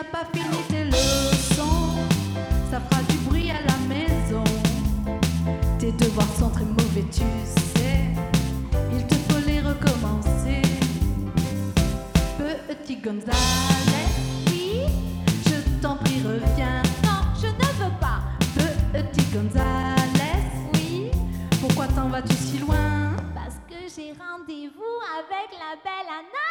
pas fini tes leçons, ça fera du bruit à la maison. Tes devoirs sont très mauvais, tu sais, il te faut les recommencer. Petit Gonzalez, oui, je t'en prie reviens. Non, je ne veux pas. Petit Gonzalez, oui, pourquoi t'en vas-tu si loin? Parce que j'ai rendez-vous avec la belle Anna.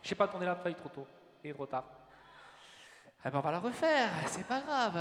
Je sais pas tourner la feuille trop tôt et trop tard. Eh ben, on va la refaire, c'est pas grave.